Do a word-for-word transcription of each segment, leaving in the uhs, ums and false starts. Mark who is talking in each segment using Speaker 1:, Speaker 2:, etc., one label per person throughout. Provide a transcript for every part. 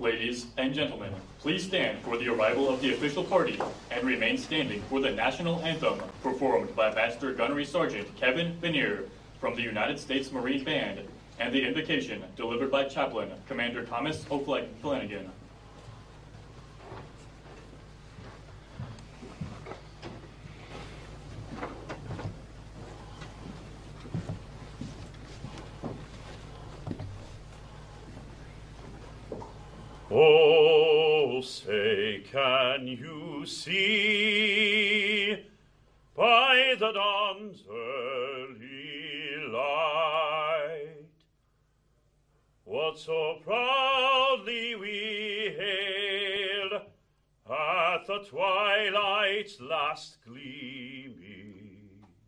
Speaker 1: Ladies and gentlemen, please stand for the arrival of the official party and remain standing for the national anthem performed by Master Gunnery Sergeant Kevin Vanier from the United States Marine Band and the invocation delivered by Chaplain Commander Thomas O'Flanagan.
Speaker 2: Oh, say, can you see by the dawn's early light what so proudly we hailed at the twilight's last gleaming,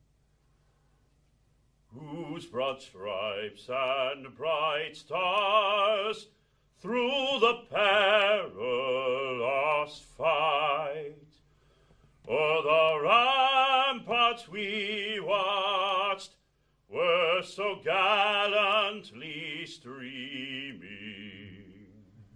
Speaker 2: whose broad stripes and bright stars through the perilous fight o'er the ramparts we watched were so gallantly streaming,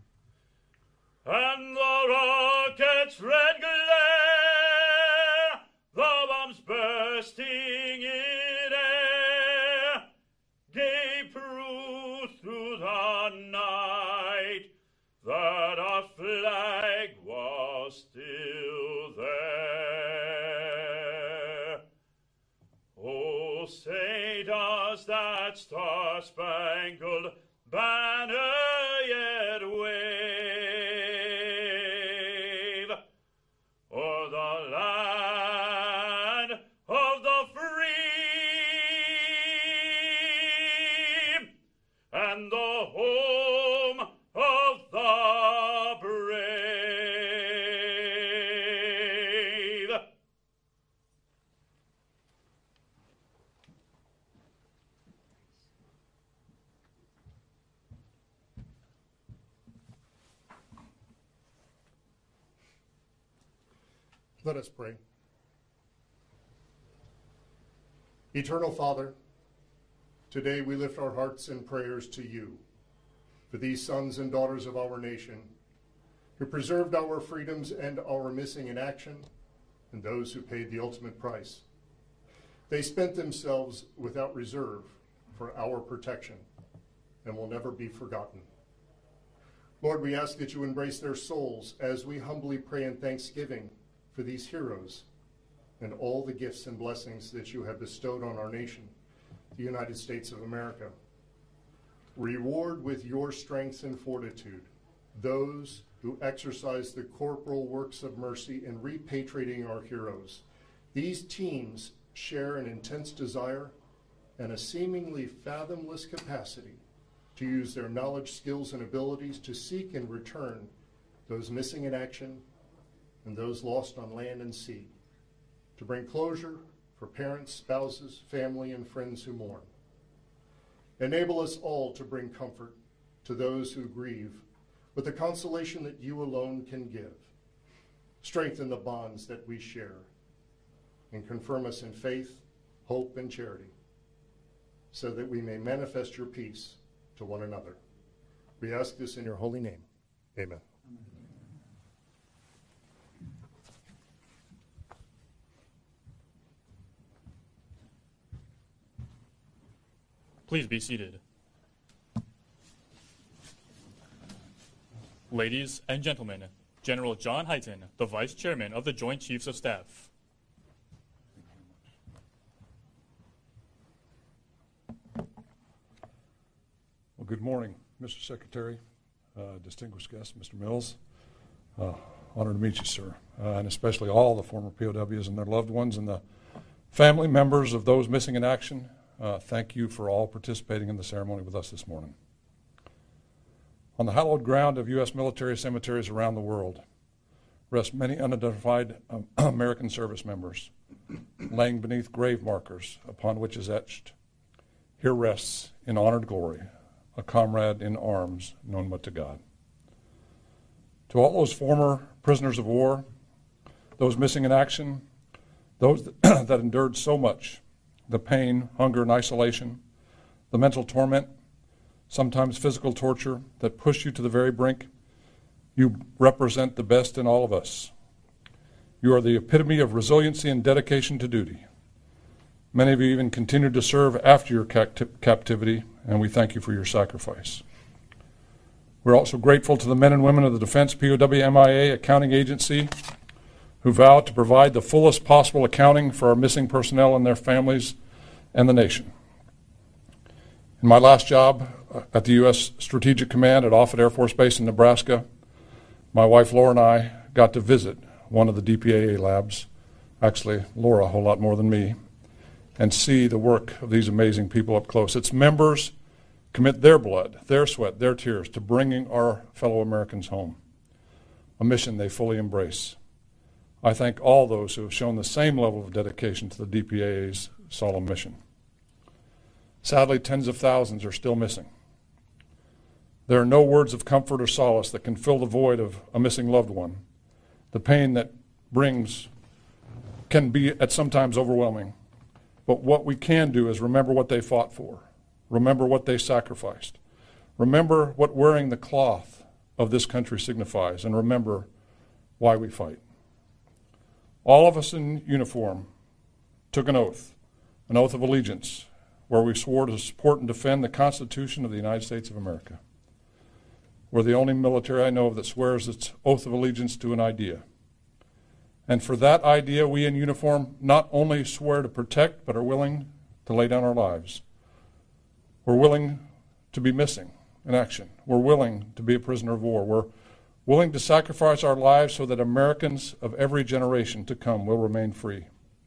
Speaker 2: and the rocket's red glare, the bombs bursting in air, gave proof through the night that our flag was still there. Oh, say, does that star-spangled banner yet wave o'er the land of the free and the home of the brave?
Speaker 3: Let us pray. Eternal Father, today we lift our hearts and prayers to you for these sons and daughters of our nation who preserved our freedoms and our missing in action, and those who paid the ultimate price. They spent themselves without reserve for our protection and will never be forgotten. Lord, we ask that you embrace their souls as we humbly pray in thanksgiving for these heroes and all the gifts and blessings that you have bestowed on our nation, the United States of America. Reward with your strength and fortitude those who exercise the corporal works of mercy in repatriating our heroes. These teams share an intense desire and a seemingly fathomless capacity to use their knowledge, skills, and abilities to seek and return those missing in action and those lost on land and sea, to bring closure for parents, spouses, family, and friends who mourn. Enable us all to bring comfort to those who grieve with the consolation that you alone can give. Strengthen the bonds that we share and confirm us in faith, hope, and charity so that we may manifest your peace to one another. We ask this in your holy name. Amen.
Speaker 1: Please be seated. Ladies and gentlemen, General John Hyten, the Vice Chairman of the Joint Chiefs of Staff.
Speaker 4: Well, good morning, Mister Secretary, uh, distinguished guest, Mister Mills. Uh, honored to meet you, sir, uh, and especially all the former P O Ws and their loved ones and the family members of those missing in action. Uh, thank you for all participating in the ceremony with us this morning. On the hallowed ground of U S military cemeteries around the world rest many unidentified um, American service members, laying beneath grave markers upon which is etched, "Here rests in honored glory a comrade in arms known but to God." To all those former prisoners of war, those missing in action, those that, that endured so much, the pain, hunger, and isolation, the mental torment, sometimes physical torture that pushed you to the very brink, You represent the best in all of us. You are the epitome of resiliency and dedication to duty. Many of you even continued to serve after your captivity, and we thank you for your sacrifice. We're also grateful to the men and women of the Defense P O W M I A Accounting Agency who vowed to provide the fullest possible accounting for our missing personnel and their families and the nation. In my last job at the U S Strategic Command at Offutt Air Force Base in Nebraska, my wife Laura and I got to visit one of the D P A A labs, actually Laura a whole lot more than me, and see the work of these amazing people up close. Its members commit their blood, their sweat, their tears to bringing our fellow Americans home, a mission they fully embrace. I thank all those who have shown the same level of dedication to the D P A A's solemn mission. Sadly, tens of thousands are still missing. There are no words of comfort or solace that can fill the void of a missing loved one. The pain that brings can be at sometimes overwhelming. But what we can do is remember what they fought for. Remember what they sacrificed. Remember what wearing the cloth of this country signifies, and remember why we fight. All of us in uniform took an oath, an oath of allegiance, where we swore to support and defend the Constitution of the United States of America. We're the only military I know of that swears its oath of allegiance to an idea. And for that idea, we in uniform not only swear to protect, but are willing to lay down our lives. We're willing to be missing in action. We're willing to be a prisoner of war. We're willing to sacrifice our lives so that Americans of every generation to come will remain free.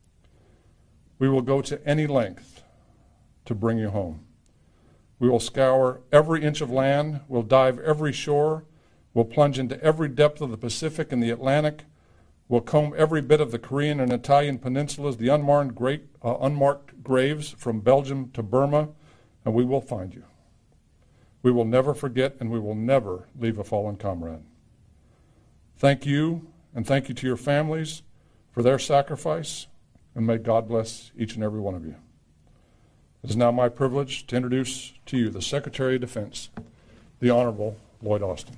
Speaker 4: We will go to any length to bring you home. We will scour every inch of land, we'll dive every shore, we'll plunge into every depth of the Pacific and the Atlantic, we'll comb every bit of the Korean and Italian peninsulas, the unmarked, great, uh, unmarked graves from Belgium to Burma, and we will find you. We will never forget, and we will never leave a fallen comrade. Thank you, and thank you to your families for their sacrifice, and may God bless each and every one of you. It is now my privilege to introduce to you the Secretary of Defense, the Honorable Lloyd Austin.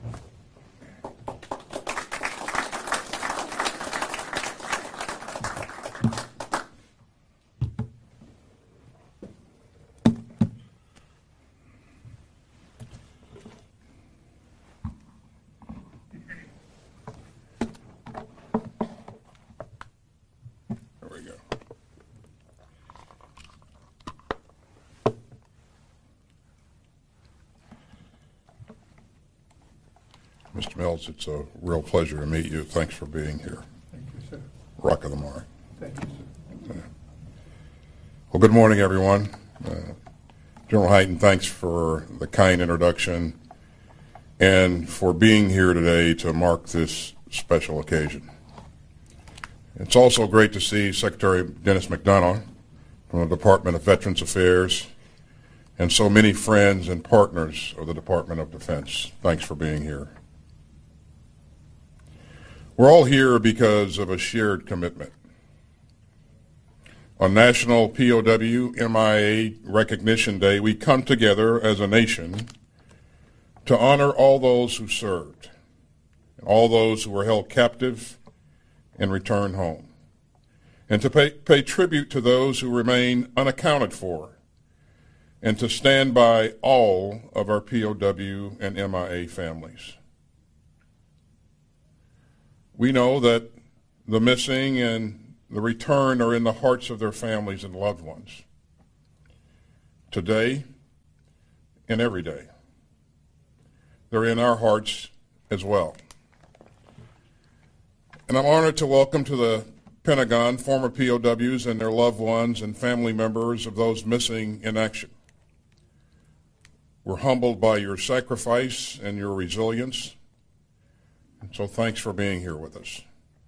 Speaker 5: Mister Mills, it's a real pleasure to meet you. Thanks for being here.
Speaker 3: Thank you, sir.
Speaker 5: Rock of the Mare.
Speaker 3: Thank you, sir.
Speaker 5: Well, good morning, everyone. Uh, General Hyten, thanks for the kind introduction and for being here today to mark this special occasion. It's also great to see Secretary Dennis McDonough from the Department of Veterans Affairs and so many friends and partners of the Department of Defense. Thanks for being here. We're all here because of a shared commitment. On National P O W M I A Recognition Day, we come together as a nation to honor all those who served, all those who were held captive and returned home, and to pay, pay tribute to those who remain unaccounted for, and to stand by all of our P O W and M I A families. We know that the missing and the return are in the hearts of their families and loved ones, today and every day. They're in our hearts as well. And I'm honored to welcome to the Pentagon former P O Ws and their loved ones and family members of those missing in action. We're humbled by your sacrifice and your resilience. So thanks for being here with us.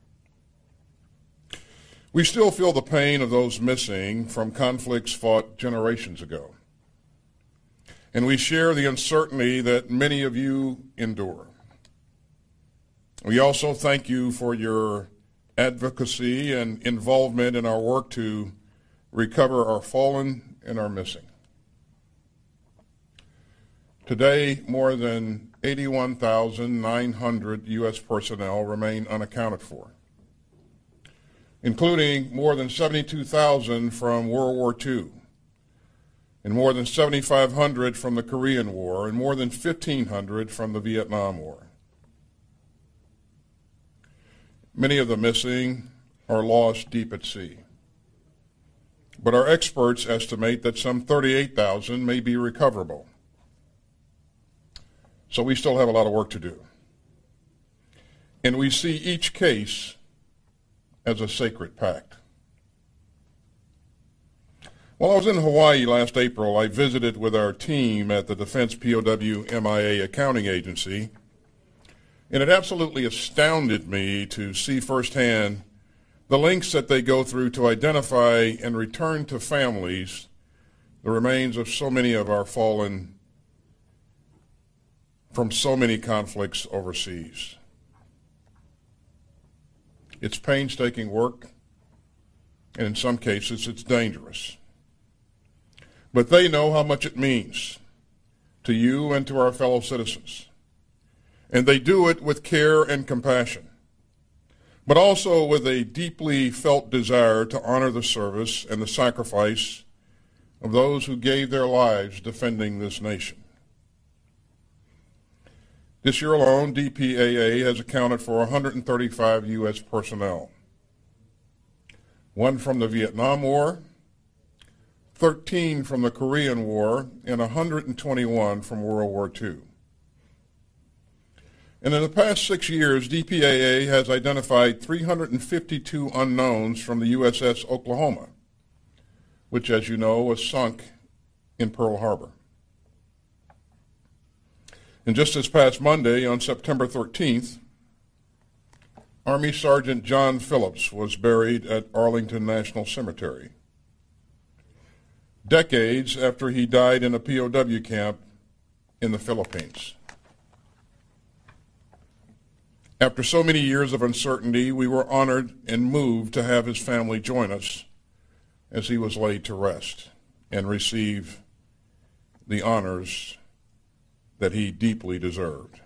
Speaker 5: We still feel the pain of those missing from conflicts fought generations ago. And we share the uncertainty that many of you endure. We also thank you for your advocacy and involvement in our work to recover our fallen and our missing. Today, more than eighty-one thousand nine hundred U S personnel remain unaccounted for, including more than seventy-two thousand from World War Two, and more than seventy-five hundred from the Korean War, and more than fifteen hundred from the Vietnam War. Many of the missing are lost deep at sea, but our experts estimate that some thirty-eight thousand may be recoverable. So we still have a lot of work to do. And we see each case as a sacred pact. While I was in Hawaii last April, I visited with our team at the Defense P O W M I A Accounting Agency, and it absolutely astounded me to see firsthand the lengths that they go through to identify and return to families the remains of so many of our fallen from so many conflicts overseas. It's painstaking work, and in some cases it's dangerous. But they know how much it means to you and to our fellow citizens. And they do it with care and compassion, but also with a deeply felt desire to honor the service and the sacrifice of those who gave their lives defending this nation. This year alone, D P A A has accounted for one hundred thirty-five U S personnel, one from the Vietnam War, thirteen from the Korean War, and one hundred twenty-one from World War Two. And in the past six years, D P A A has identified three hundred fifty-two unknowns from the U S S Oklahoma, which, as you know, was sunk in Pearl Harbor. And just this past Monday, on September thirteenth, Army Sergeant John Phillips was buried at Arlington National Cemetery, decades after he died in a P O W camp in the Philippines. After so many years of uncertainty, we were honored and moved to have his family join us as he was laid to rest and receive the honors that he deeply deserved.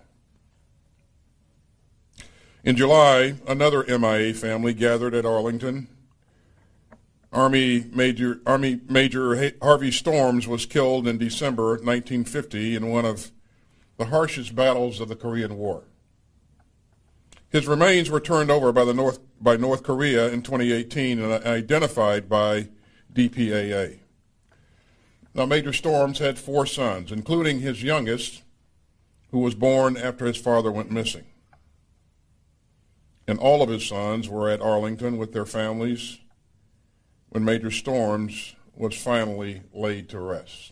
Speaker 5: In July, another M I A family gathered at Arlington. Army Major, Army Major Harvey Storms was killed in December nineteen fifty in one of the harshest battles of the Korean War. His remains were turned over by, the North, by North Korea in twenty eighteen and identified by D P A A. Now, Major Storms had four sons, including his youngest, who was born after his father went missing. And all of his sons were at Arlington with their families when Major Storms was finally laid to rest.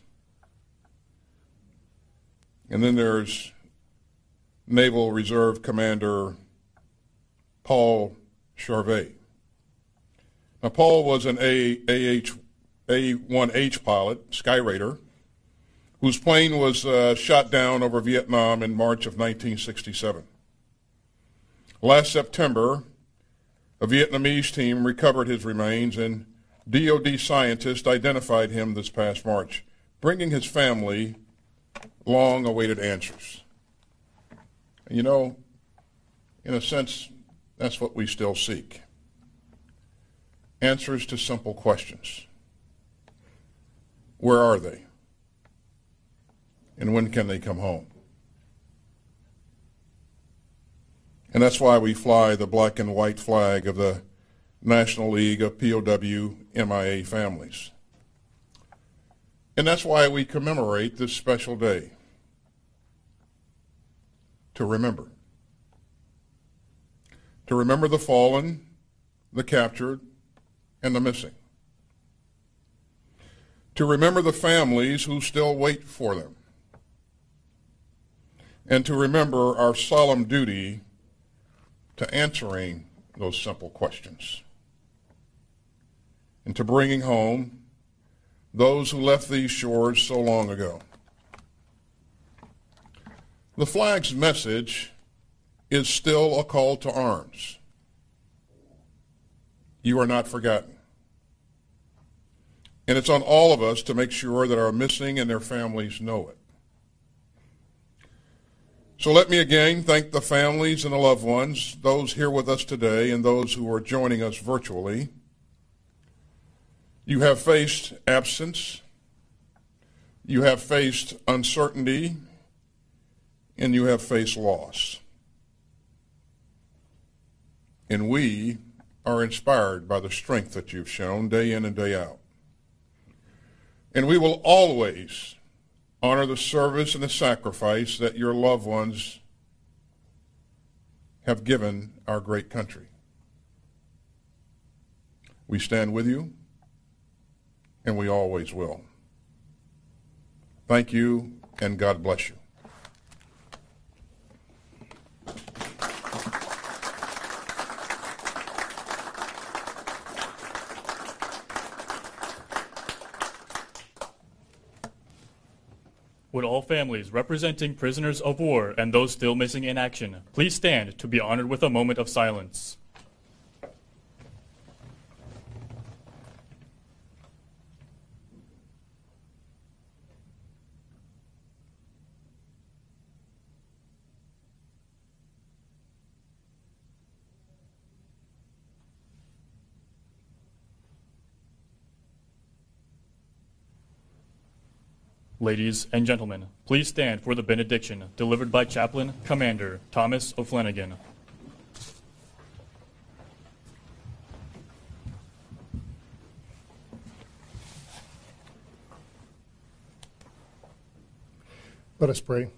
Speaker 5: And then there's Naval Reserve Commander Paul Charvet. Now, Paul was an A one H pilot, Skyraider, whose plane was uh, shot down over Vietnam in March of nineteen sixty-seven. Last September, a Vietnamese team recovered his remains, and D O D scientists identified him this past March, bringing his family long-awaited answers. And you know, in a sense, that's what we still seek. Answers to simple questions. Where are they? And when can they come home? And that's why we fly the black and white flag of the National League of P O W M I A Families. And that's why we commemorate this special day. To remember. To remember the fallen, the captured, and the missing. To remember the families who still wait for them. And to remember our solemn duty to answering those simple questions. And to bringing home those who left these shores so long ago. The flag's message is still a call to arms. You are not forgotten. And it's on all of us to make sure that our missing and their families know it. So let me again thank the families and the loved ones, those here with us today and those who are joining us virtually. You have faced absence, you have faced uncertainty, and you have faced loss. And we are inspired by the strength that you've shown day in and day out. And we will always honor the service and the sacrifice that your loved ones have given our great country. We stand with you, and we always will. Thank you, and God bless you.
Speaker 1: Would all families representing prisoners of war and those still missing in action please stand to be honored with a moment of silence. Ladies and gentlemen, please stand for the benediction delivered by Chaplain Commander Thomas O'Flanagan.
Speaker 3: Let us pray.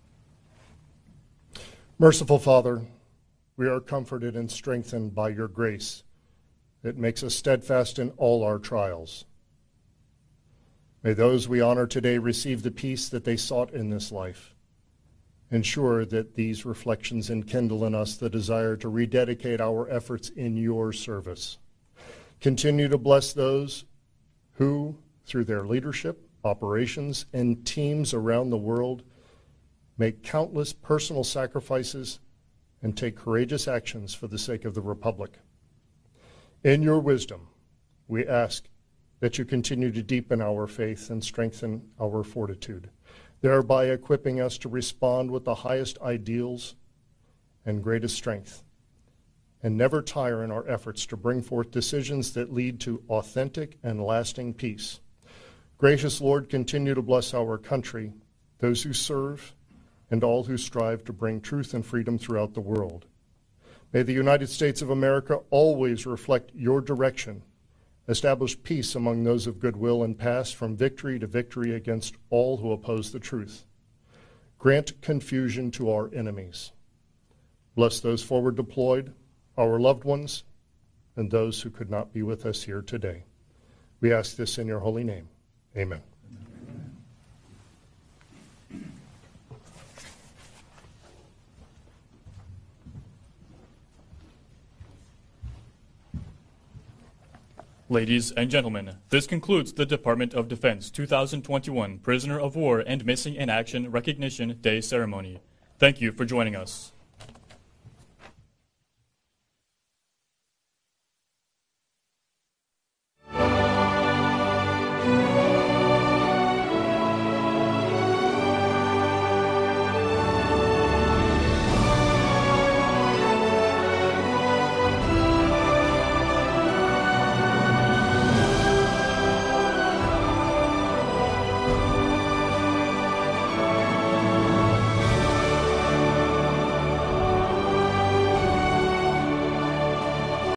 Speaker 3: Merciful Father, we are comforted and strengthened by your grace. It makes us steadfast in all our trials. May those we honor today receive the peace that they sought in this life. Ensure that these reflections enkindle in us the desire to rededicate our efforts in your service. Continue to bless those who, through their leadership, operations, and teams around the world, make countless personal sacrifices and take courageous actions for the sake of the Republic. In your wisdom, we ask that you continue to deepen our faith and strengthen our fortitude, thereby equipping us to respond with the highest ideals and greatest strength, and never tire in our efforts to bring forth decisions that lead to authentic and lasting peace. Gracious Lord, continue to bless our country, those who serve, and all who strive to bring truth and freedom throughout the world. May the United States of America always reflect your direction. Establish peace among those of goodwill and pass from victory to victory against all who oppose the truth. Grant confusion to our enemies. Bless those forward deployed, our loved ones, and those who could not be with us here today. We ask this in your holy name. Amen.
Speaker 1: Ladies and gentlemen, this concludes the Department of Defense two thousand twenty-one Prisoner of War and Missing in Action Recognition Day ceremony. Thank you for joining us.